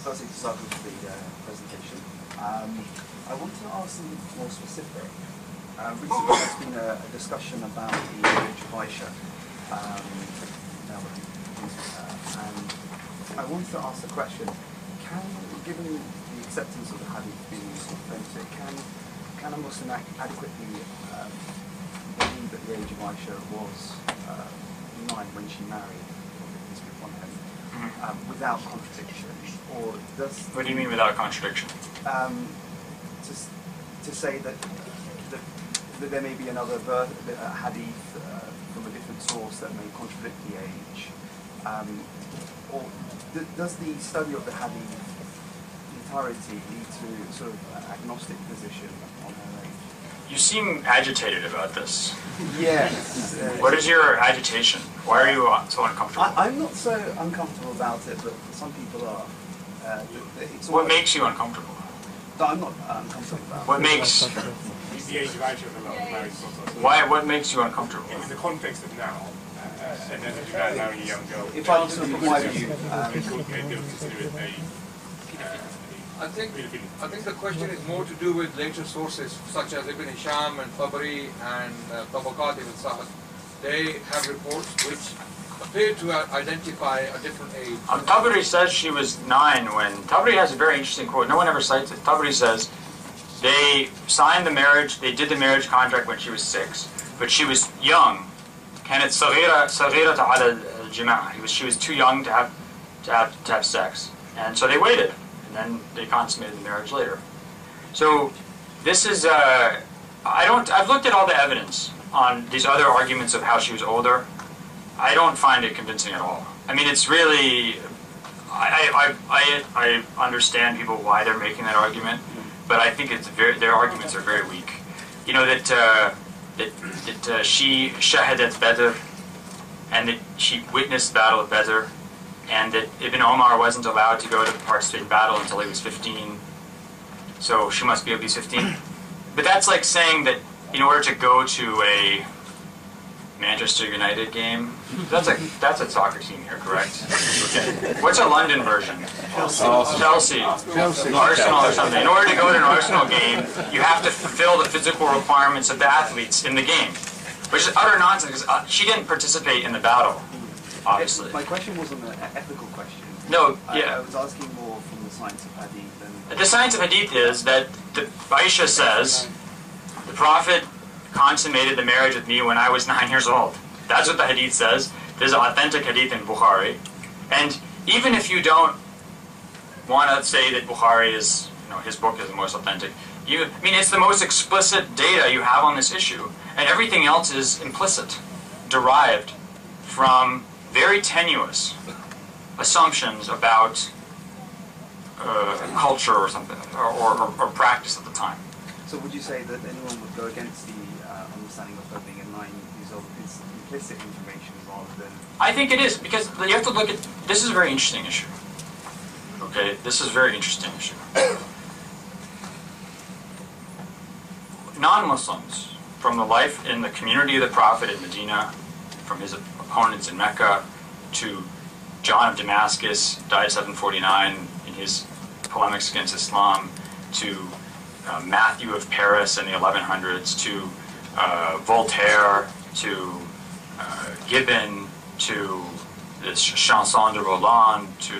firstly to start with the presentation. I want to ask something more specific. Recently there's been a discussion about the marriage of Aisha. And I wanted to ask the question, given the acceptance of the hadith being authentic, can a Muslim adequately believe that the age of Aisha was 9 when she married, without contradiction? Or does... What do you mean without contradiction? To say that there may be another hadith from a different source that may contradict the age, or does the study of the hadith entirety lead to sort of an agnostic position on her age? You seem agitated about this. Yes. What is your agitation? Why are you so uncomfortable? I'm not so uncomfortable about it, but some people are. What makes you uncomfortable? No, I'm not uncomfortable about it. What makes... The age of Aisha and a lot of marriage. Why? What makes you uncomfortable? In the context of now, and then a man marrying a young girl. If I sort of put my view, I think the question is more to do with later sources such as Ibn Hisham and Tabari and Tabaqat ibn Sa'd. They have reports which appear to identify a different age. Tabari says she was 9 when... Tabari has a very interesting quote. No one ever cites it. Tabari says they signed the marriage, they did the marriage contract when she was 6, but she was young. كانت صغيرة على الجماع. She was too young to have sex, and so they waited, and then they consummated the marriage later. So this is I've looked at all the evidence on these other arguments of how she was older. I don't find it convincing at all. I mean, it's really I understand people why they're making that argument, but I think it's their arguments are very weak. You know that she shahadat Badr, and that she witnessed the Battle of Badr, and that Ibn Omar wasn't allowed to go to participate in battle until he was 15, so she must be at least 15. But that's like saying that in order to go to a Manchester United game, that's a soccer team here, correct? Okay. What's a London version? Chelsea. Arsenal or something. In order to go to an Arsenal game, you have to fulfill the physical requirements of the athletes in the game, which is utter nonsense because she didn't participate in the battle, obviously. My question wasn't an ethical question. No, yeah. I was asking more from the science of hadith. The science of hadith is that Aisha says, the Prophet consummated the marriage with me when I was 9 years old. That's what the hadith says. There's an authentic hadith in Bukhari. And even if you don't want to say that Bukhari is, his book is the most authentic, it's the most explicit data you have on this issue. And everything else is implicit, derived from very tenuous assumptions about culture or something, or practice at the time. So would you say that anyone would go against the understanding of her being a 9 years old is implicit information rather than... I think it is, because you have to look at... This is a very interesting issue. Okay, this is a very interesting issue. Non-Muslims, from the life in the community of the Prophet in Medina, from his opponents in Mecca, to John of Damascus, died 749 in his polemics against Islam, to Matthew of Paris in the 1100s, to Voltaire, to Gibbon, to the Chanson de Roland, to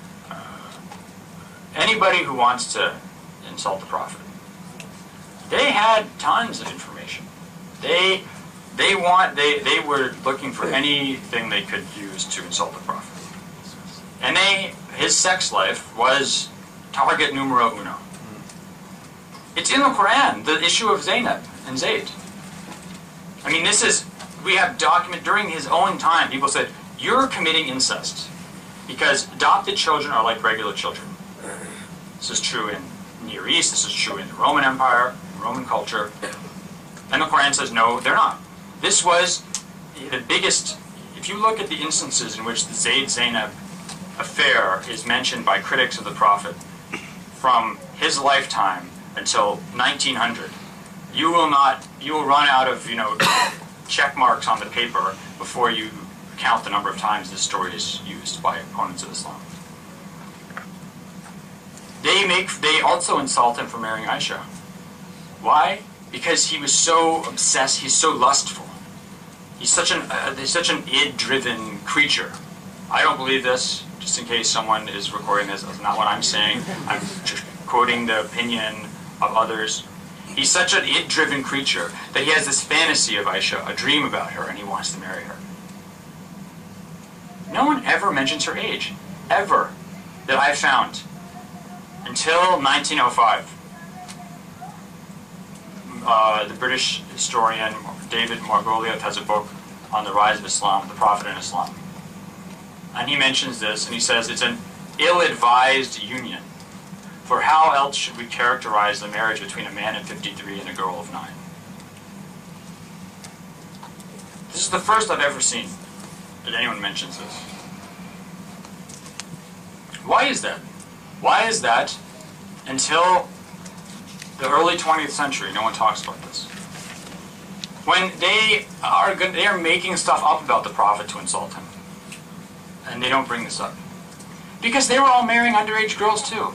anybody who wants to insult the Prophet. They had tons of information. They were looking for anything they could use to insult the Prophet. And his sex life was target numero uno. It's in the Quran, the issue of Zainab and Zayd. I mean, we have document during his own time, people said, you're committing incest because adopted children are like regular children. This is true in Near East, this is true in the Roman Empire, Roman culture. And the Quran says, no, they're not. This was the biggest, if you look at the instances in which the Zayd-Zainab affair is mentioned by critics of the Prophet from his lifetime until 1900, you will run out of, check marks on the paper before you count the number of times this story is used by opponents of Islam. They also insult him for marrying Aisha. Why? Because he was so obsessed. He's so lustful. He's such an id-driven creature. I don't believe this. Just in case someone is recording this, that's not what I'm saying. I'm just quoting the opinion of others. He's such an id-driven creature that he has this fantasy of Aisha, a dream about her, and he wants to marry her. No one ever mentions her age, ever, that I've found, until 1905. The British historian David Margoliouth has a book on the rise of Islam, the Prophet in Islam. And he mentions this, and he says it's an ill-advised union. For how else should we characterize the marriage between a man of 53 and a girl of 9? This is the first I've ever seen that anyone mentions this. Why is that? Why is that until the early 20th century no one talks about this? When they are making stuff up about the Prophet to insult him. And they don't bring this up. Because they were all marrying underage girls too.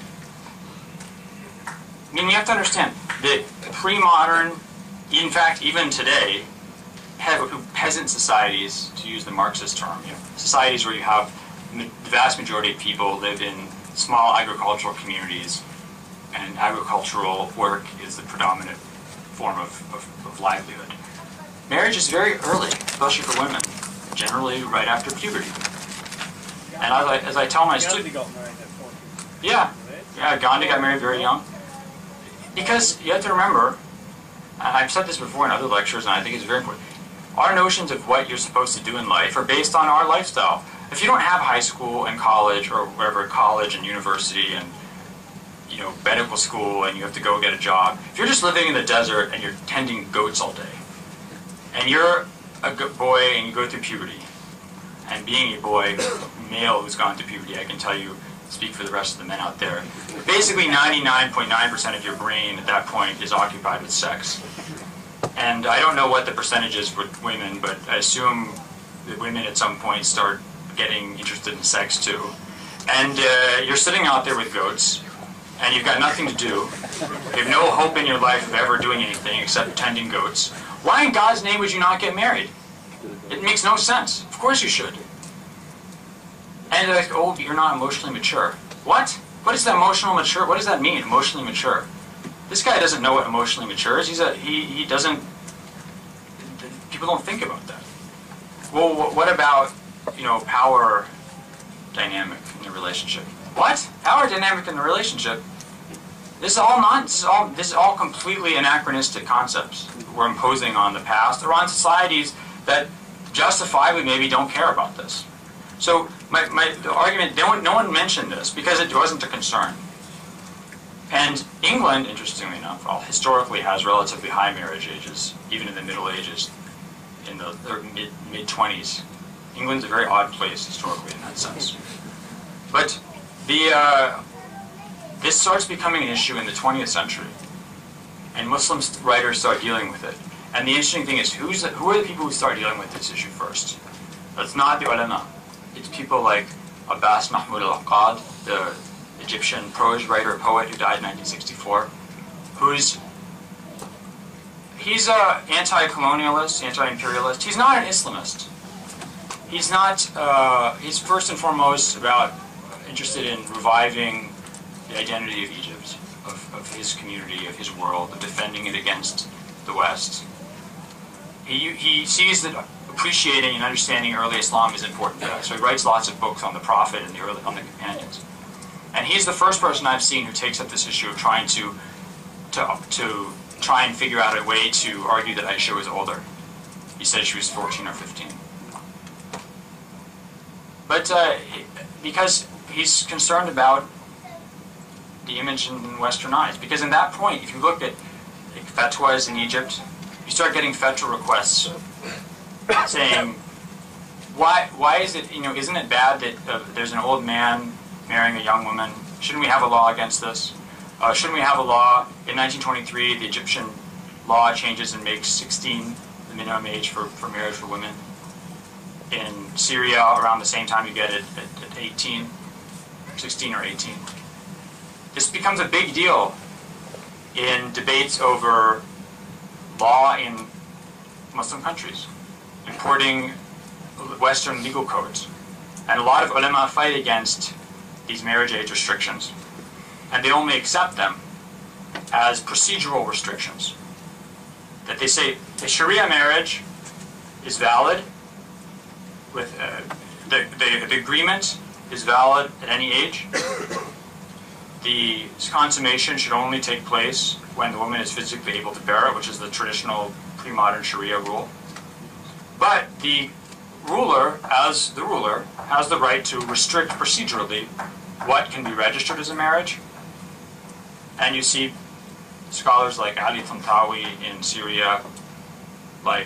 I mean, you have to understand that pre-modern, in fact, even today, peasant societies, to use the Marxist term, societies where you have the vast majority of people live in small agricultural communities, and agricultural work is the predominant form of livelihood. Marriage is very early, especially for women, generally right after puberty. And as I tell my students, yeah, Gandhi got married very young. Because you have to remember, and I've said this before in other lectures, and I think it's very important, our notions of what you're supposed to do in life are based on our lifestyle. If you don't have high school and college, or whatever, college and university and medical school, and you have to go get a job, if you're just living in the desert and you're tending goats all day, and you're a boy and you go through puberty, and being a boy, male who's gone through puberty, I can tell you, speak for the rest of the men out there, basically 99.9% of your brain at that point is occupied with sex. And I don't know what the percentage is with women, but I assume that women at some point start getting interested in sex too. And you're sitting out there with goats, and you've got nothing to do. You have no hope in your life of ever doing anything except tending goats. Why in God's name would you not get married? It makes no sense. Of course you should. And they're like, oh, you're not emotionally mature. What? What is that emotional mature? What does that mean, emotionally mature? This guy doesn't know what emotionally mature is. He doesn't, people don't think about that. Well, what about, power dynamic in the relationship? What? Power dynamic in the relationship? This is all nonsense. This is all completely anachronistic concepts we're imposing on the past or on societies that justifiably maybe don't care about this. So the argument, no one mentioned this because it wasn't a concern. And England, interestingly enough, historically has relatively high marriage ages, even in the Middle Ages, in the mid-20s. England's a very odd place historically in that sense. But this starts becoming an issue in the 20th century, and Muslim writers start dealing with it. And the interesting thing is, who are the people who start dealing with this issue first? It's not the ulama. It's people like Abbas Mahmoud al-Aqad, the Egyptian prose writer, poet who died in 1964, he's an anti-colonialist, anti-imperialist. He's not an Islamist. He's not, he's first and foremost interested in reviving the identity of Egypt, of his community, of his world, of defending it against the West. He sees that appreciating and understanding early Islam is important for that, so he writes lots of books on the Prophet and on the companions. And he's the first person I've seen who takes up this issue of trying to try and figure out a way to argue that Aisha was older. He said she was 14 or 15. But because he's concerned about the image in Western eyes. Because in that point, if you look at fatwas in Egypt, you start getting fatwa requests saying, why is it, isn't it bad that there's an old man marrying a young woman? Shouldn't we have a law against this? Shouldn't we have a law? In 1923, the Egyptian law changes and makes 16 the minimum age for marriage for women. In Syria, around the same time, you get it at 18, 16 or 18. this becomes a big deal in debates over law in Muslim countries, importing Western legal codes. And a lot of ulama fight against these marriage age restrictions. And they only accept them as procedural restrictions. That they say a Sharia marriage is valid, with the agreement is valid at any age. The consummation should only take place when the woman is physically able to bear it, which is the traditional pre-modern Sharia rule. But the ruler, as the ruler, has the right to restrict procedurally what can be registered as a marriage. And you see scholars like Ali Tantawi in Syria, like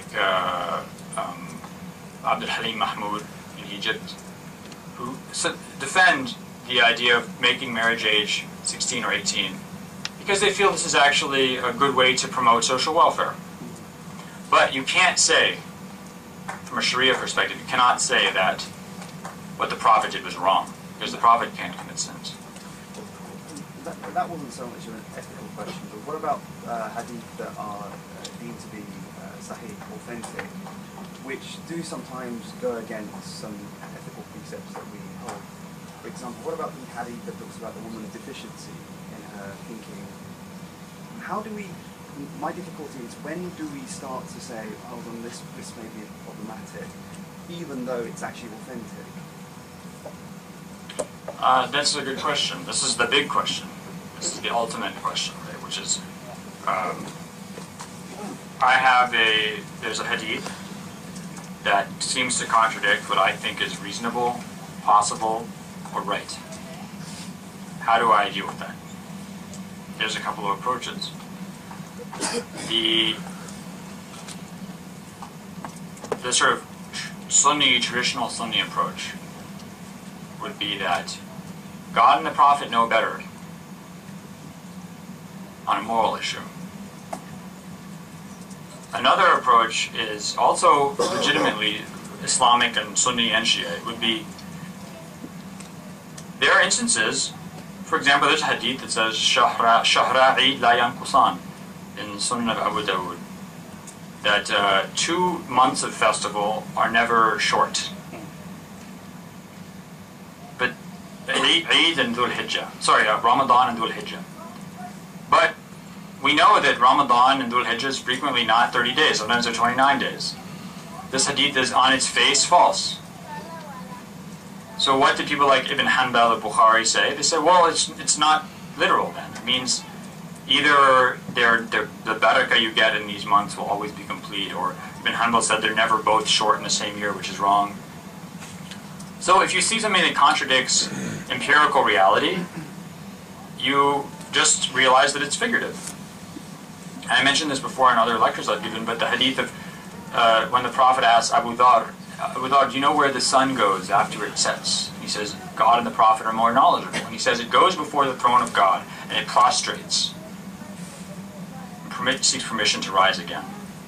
Abdul Halim Mahmoud in Egypt, who defend the idea of making marriage age 16 or 18 because they feel this is actually a good way to promote social welfare. But you can't say, from a Sharia perspective, you cannot say that what the Prophet did was wrong, because the Prophet can't commit sins. That wasn't so much of an ethical question, but what about hadith that are deemed to be sahih, authentic, which do sometimes go against some ethical precepts that we hold? For example, what about the hadith that talks about the woman's deficiency in her thinking? How do we, my difficulty is, when do we start to say, hold on, this may be problematic, even though it's actually authentic? That's a good question. This is the big question. This is the ultimate question, right? Which is, there's a hadith that seems to contradict what I think is reasonable, possible, or right. How do I deal with that? There's a couple of approaches. The sort of traditional Sunni approach would be that God and the Prophet know better on a moral issue. Another approach is also legitimately Islamic and Sunni and Shia. It would be, there are instances, for example, there's a hadith that says, Shahra Eid la yanqusan, in Sunan of Abu Dawud, that 2 months of festival are never short. But Eid and Dhul Hijjah, Ramadan and Dhul Hijjah. But we know that Ramadan and Dhul Hijjah is frequently not 30 days, sometimes they're 29 days. This hadith is on its face false. So what did people like Ibn Hanbal or Bukhari say? They said, well, it's not literal then. It means either the barakah you get in these months will always be complete, or Ibn Hanbal said they're never both short in the same year, which is wrong. So if you see something that contradicts empirical reality, you just realize that it's figurative. And I mentioned this before in other lectures I've given, but the hadith of when the Prophet asked Abu Dhar, do you know where the sun goes after it sets? He says, God and the Prophet are more knowledgeable. And he says, it goes before the throne of God, and it prostrates, and seeks permission to rise again.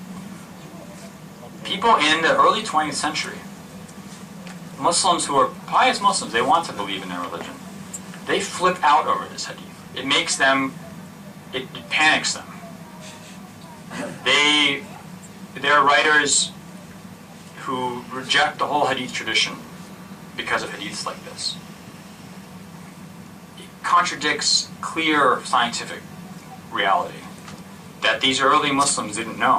People in the early 20th century, Muslims who are pious Muslims, they want to believe in their religion. They flip out over this hadith. It makes them, it panics them. There are writers who reject the whole hadith tradition because of hadiths like this. It contradicts clear scientific reality that these early Muslims didn't know.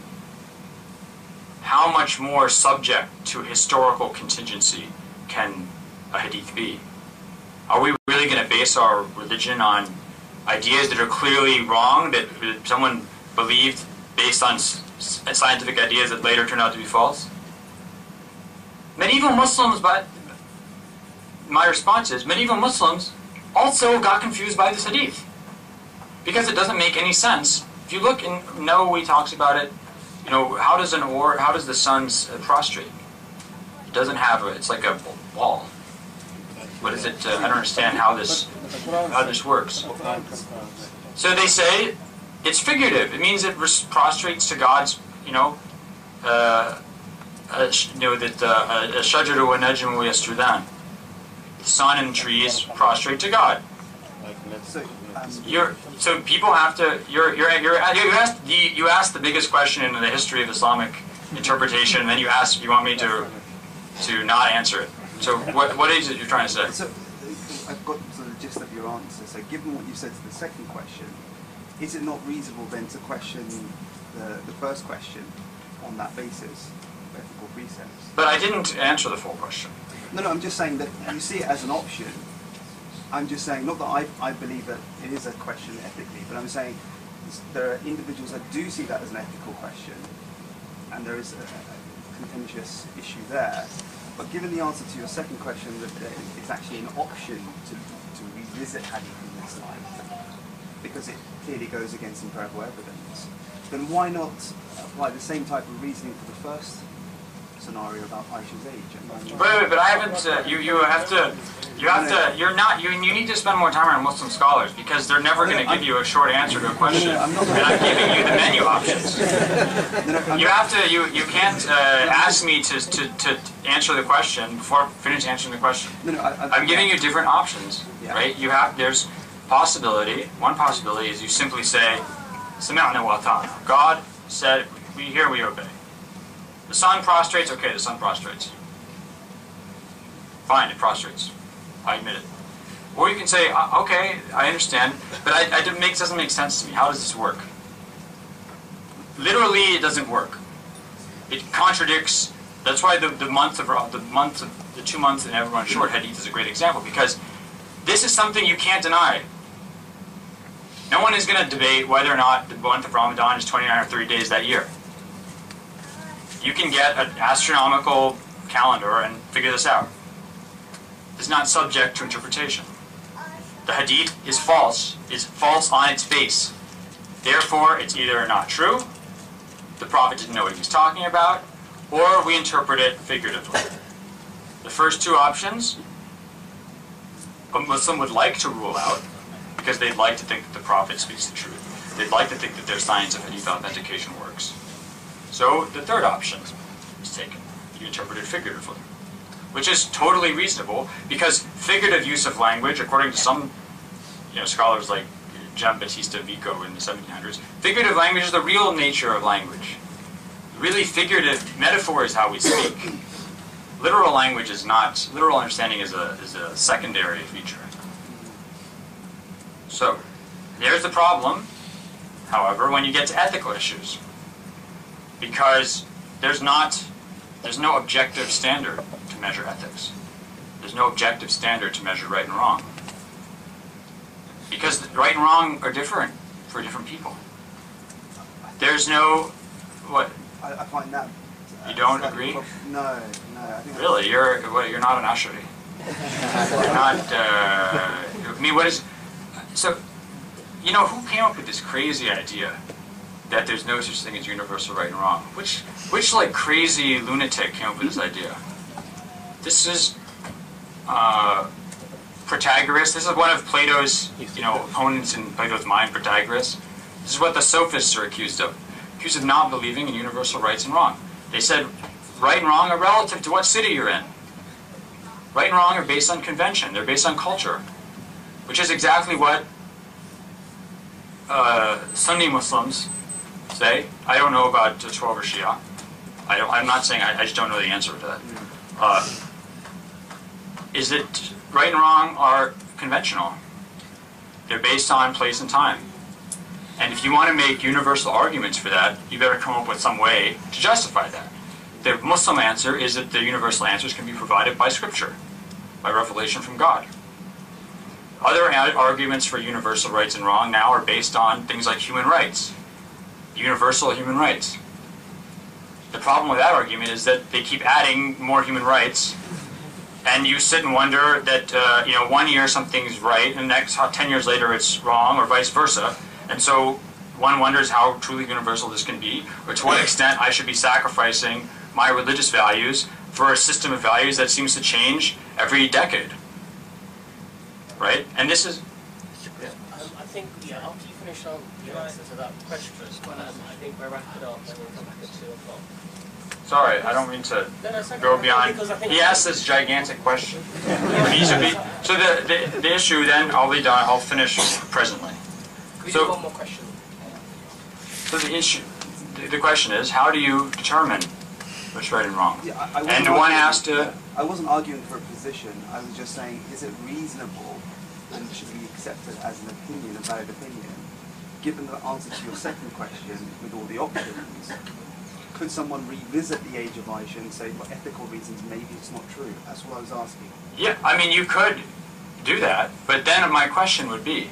How much more subject to historical contingency can a hadith be? Are we really going to base our religion on ideas that are clearly wrong, that someone believed based on scientific ideas that later turned out to be false? Medieval Muslims, but my response is, medieval Muslims also got confused by this hadith, because it doesn't make any sense. If you look in Nawawi talks about it, you know, how does the sun prostrate? It doesn't have it's like a wall. What is it? I don't understand how this works. So they say it's figurative. It means it prostrates to God's, الشجر والنجم يسجدان. The sun and trees prostrate to God. So people have to. You asked the biggest question in the history of Islamic interpretation, and then you want me to not answer it. So what is it you're trying to say? So I've got sort of the gist of your answer. So given what you said to the second question, is it not reasonable then to question the first question on that basis, ethical precepts? But I didn't answer the full question. No, I'm just saying that you see it as an option. I'm just saying, not that I believe that it is a question ethically, but I'm saying there are individuals that do see that as an ethical question, and there is a contentious issue there. But given the answer to your second question, that it's actually an option to revisit hadith in this life, because it clearly goes against empirical evidence, then why not apply the same type of reasoning for the first scenario about Aisha's age? But I haven't. You need to spend more time on Muslim scholars, because they're never going to give you a short answer to a question. And I'm giving you the menu options. You can't ask me to answer the question before I finish answering the question. I'm giving you different options, right? There's possibility. One possibility is you simply say, "Sami'na wa ata'na." God said, "We hear, we obey." The sun prostrates. Okay, the sun prostrates. Fine, it prostrates. I admit it. Or you can say, okay, I understand, but it doesn't make sense to me. How does this work? Literally, it doesn't work. It contradicts. That's why the 2 months in everyone's short hadith is a great example, because this is something you can't deny. No one is going to debate whether or not the month of Ramadan is 29 or 30 days that year. You can get an astronomical calendar and figure this out. It's not subject to interpretation. The hadith is false on its face. Therefore, it's either not true, the Prophet didn't know what he was talking about, or we interpret it figuratively. The first two options, a Muslim would like to rule out, because they'd like to think that the Prophet speaks the truth. They'd like to think that their science of hadith authentication works. So the third option is taken. You interpret it figuratively, which is totally reasonable, because figurative use of language, according to some scholars like Giambattista Vico in the 1700s, figurative language is the real nature of language. Really, figurative metaphor is how we speak. Literal language is not. Literal understanding is a secondary feature. So there's the problem, however, when you get to ethical issues, because there's no objective standard to measure ethics. There's no objective standard to measure right and wrong. Because right and wrong are different for different people. There's no, what? I find that... You don't agree? No. I think really? You're not an Ash'ari. You're not, I mean, what is... So, who came up with this crazy idea that there's no such thing as universal right and wrong? Which crazy lunatic came up with this idea? This is Protagoras. This is one of Plato's opponents in Plato's mind, Protagoras. This is what the sophists are accused of not believing in universal rights and wrong. They said right and wrong are relative to what city you're in. Right and wrong are based on convention. They're based on culture, which is exactly what Sunni Muslims say. I don't know about 12 or Shia. I'm not saying, I just don't know the answer to that. Is that right and wrong are conventional. They're based on place and time. And if you want to make universal arguments for that, you better come up with some way to justify that. The Muslim answer is that the universal answers can be provided by Scripture, by revelation from God. Other arguments for universal rights and wrong now are based on things like human rights, universal human rights. The problem with that argument is that they keep adding more human rights, and you sit and wonder that 1 year something's right, and the next 10 years later it's wrong, or vice versa. And so one wonders how truly universal this can be, or to what extent I should be sacrificing my religious values for a system of values that seems to change every decade. Right? And this is... Yeah. I think, after you finish on the answer to that question, I think we'll wrap it up and we'll come back at 2 o'clock. Sorry, I don't mean to No, it's okay. go beyond. Because I think He asked this gigantic question. Vis-a-vis. So the issue then, I'll be done. I'll finish presently. Could we So- do one more question? So the issue, the question is, how do you determine what's right and wrong? Yeah, I wasn't And one arguing- has to. I wasn't arguing for a position. I was just saying, is it reasonable and should be accepted as an opinion, a valid opinion? Given the answer to your second question with all the options, could someone revisit the age of Aisha and say, for ethical reasons, maybe it's not true? That's what I was asking. Yeah, I mean, you could do that, but then my question would be,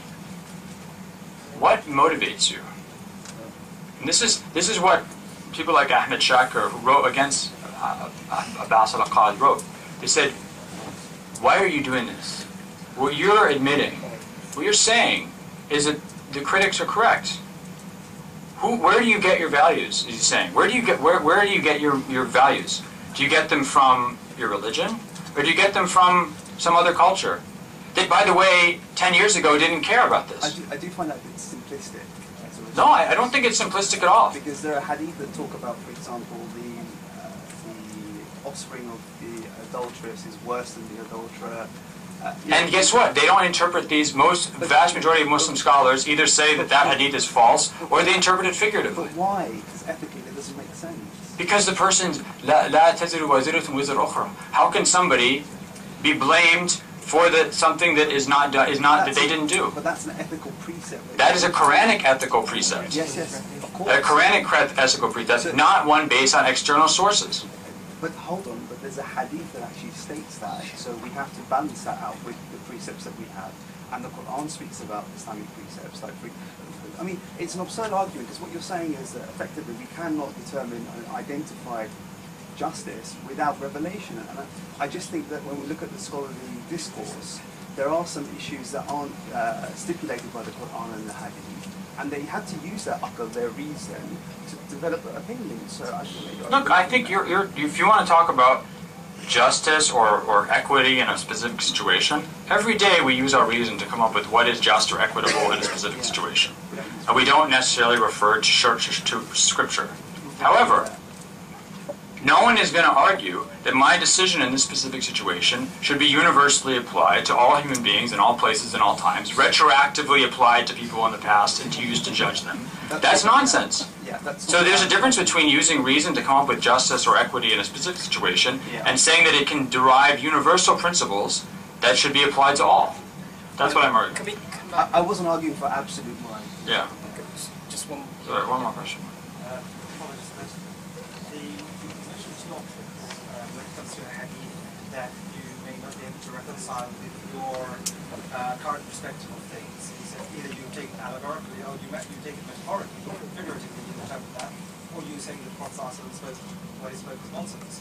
what motivates you? And this is what people like Ahmed Shakir, who wrote against Abbas al-Aqad, wrote. They said, why are you doing this? What you're admitting, what you're saying, is that the critics are correct. Where do you get your values, is he saying? Where do you get your values? Do you get them from your religion? Or do you get them from some other culture? That, by the way, 10 years ago didn't care about this. I do find that a bit simplistic. No, I don't think it's simplistic at all. Because there are hadith that talk about, for example, the offspring of the adulteress is worse than the adulterer. And guess what? They don't interpret these. The vast majority of Muslim scholars either say that hadith is false, or they interpret it figuratively. But why? Because ethically it doesn't make sense. Because the person's la taziru waziratun wizra ukhra. How can somebody be blamed for something that is not that they didn't do? But that's an ethical precept. That is a Quranic ethical precept. Yes, of course. A Quranic ethical precept, not one based on external sources. But hold on, but there's a hadith that actually states that, so we have to balance that out with the precepts that we have. And the Quran speaks about Islamic precepts. I mean, it's an absurd argument, because what you're saying is that effectively we cannot determine and identify justice without revelation. And I just think that when we look at the scholarly discourse, there are some issues that aren't stipulated by the Quran and the hadith. And they had to use their aql, their reason, to develop an opinion. So I think Look, I think if you want to talk about justice or equity in a specific situation, every day we use our reason to come up with what is just or equitable in a specific situation. And we don't necessarily refer to scripture. However, no one is going to argue that my decision in this specific situation should be universally applied to all human beings in all places and all times, retroactively applied to people in the past and used to judge them. That's nonsense. So there's a difference between using reason to come up with justice or equity in a specific situation and saying that it can derive universal principles that should be applied to all. That's what I'm arguing. I wasn't arguing for absolute right. Yeah. Just one. Sorry, one more question. That you may not be able to reconcile with your current perspective of things. He said either you take it allegorically or you take it metaphorically, figuratively you interpret that, or you saying that Prophet spoke what he spoke was nonsense.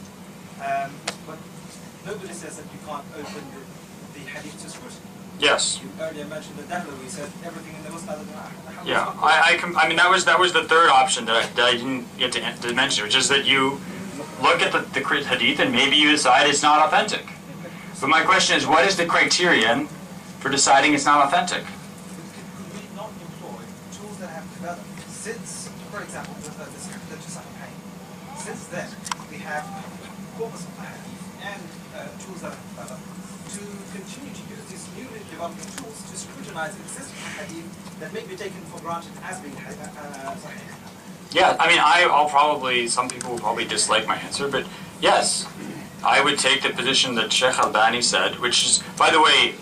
But nobody says that you can't open the hadith to scrutiny. Yes. You earlier mentioned the Dahlawi said everything in there was other than how. Yeah, I mean that was the third option that I didn't get to mention, which is that you look at the hadith and maybe you decide it's not authentic. But my question is, what is the criterion for deciding it's not authentic? Could we not employ tools that have developed since, for example, the Pain? Since then, we have corpus of the hadith and tools that have developed to continue to use these newly developing tools to scrutinize existing hadith that may be taken for granted as being sahih. Yeah, I mean, some people will probably dislike my answer, but yes, I would take the position that Sheikh Albani said, which is, by the way,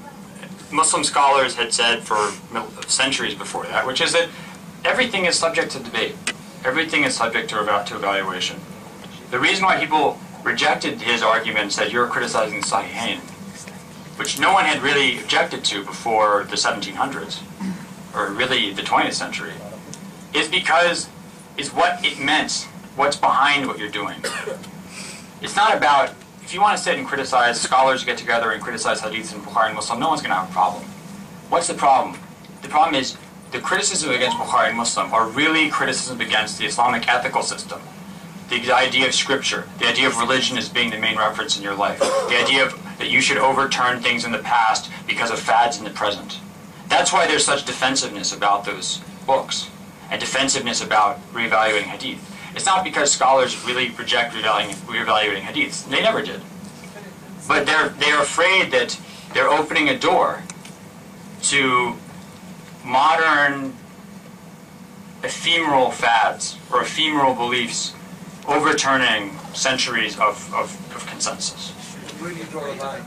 Muslim scholars had said for centuries before that, which is that everything is subject to debate. Everything is subject to evaluation. The reason why people rejected his argument and said, you're criticizing Sahihain, which no one had really objected to before the 1700s, or really the 20th century, is because it's what it meant, what's behind what you're doing. It's not about, if you want to sit and criticize, scholars get together and criticize hadiths and Bukhari and Muslim, no one's going to have a problem. What's the problem? The problem is the criticism against Bukhari and Muslim are really criticism against the Islamic ethical system. The idea of scripture, the idea of religion as being the main reference in your life, the idea that you should overturn things in the past because of fads in the present. That's why there's such defensiveness about those books, and defensiveness about reevaluating hadith. it's not because scholars really reject reevaluating hadiths. They never did. But they're afraid that they're opening a door to modern ephemeral fads or ephemeral beliefs overturning centuries of consensus. Where do you draw the line?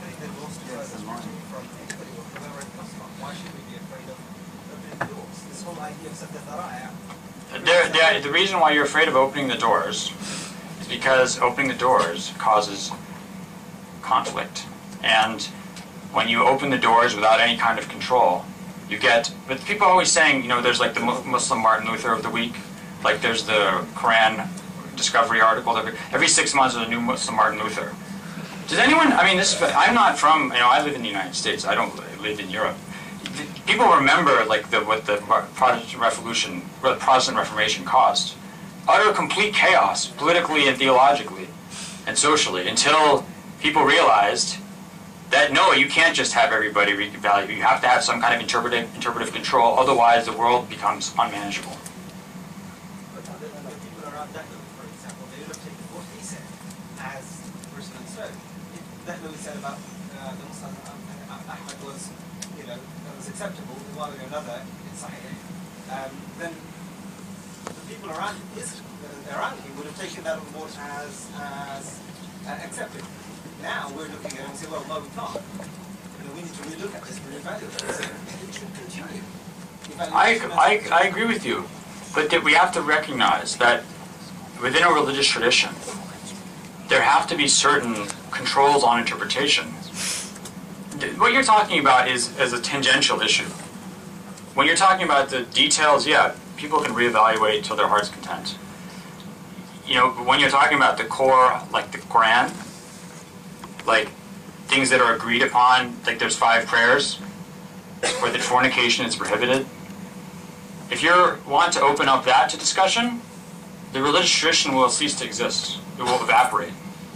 Why should we be afraid of opening doors? This whole idea of sadda The reason why you're afraid of opening the doors is because opening the doors causes conflict. And when you open the doors without any kind of control, you get, but people are always saying, you know, there's like the Muslim Martin Luther of the week, like there's the Quran Discovery article, every 6 months there's a new Muslim Martin Luther. Does anyone, I mean, I'm not from, you know, I live in the United States, I don't live in Europe. People remember like what the Protestant Reformation caused. Utter complete chaos, politically and theologically and socially, until people realized that no, you can't just have everybody revalue. You have to have some kind of interpretive control, otherwise the world becomes unmanageable. But the people around Dahnawi, for example, they would have taken what he said as person and so. If Dahnawi said about the Muslim Ahmad was, you know, that was acceptable in one way or another in Sahih, then the people around him would have taken that on board as accepted. Now we're looking at it and say, well, no, we can't. You know, we need to relook at this and reevaluate this. It should continue. I agree with you, but that we have to recognize that within a religious tradition, there have to be certain controls on interpretation. What you're talking about is a tangential issue. When you're talking about the details, yeah, people can reevaluate till their heart's content. You know, when you're talking about the core, like the Quran, like things that are agreed upon, like there's 5 prayers, or that fornication is prohibited. If you want to open up that to discussion, the religious tradition will cease to exist. It will evaporate.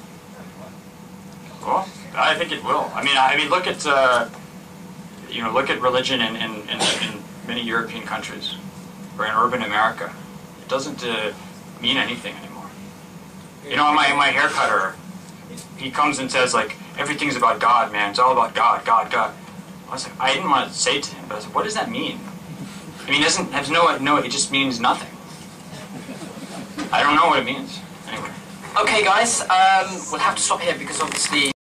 Well, I think it will. I mean, look at you know, look at religion in many European countries, or in urban America. It doesn't mean anything anymore. You know, my hair cutter, he comes and says, like, everything's about God, man. It's all about God, God, God. I was like, I didn't want to say to him, but I was like, what does that mean? I mean, it just means nothing. I don't know what it means. Anyway. Okay, guys, we'll have to stop here because obviously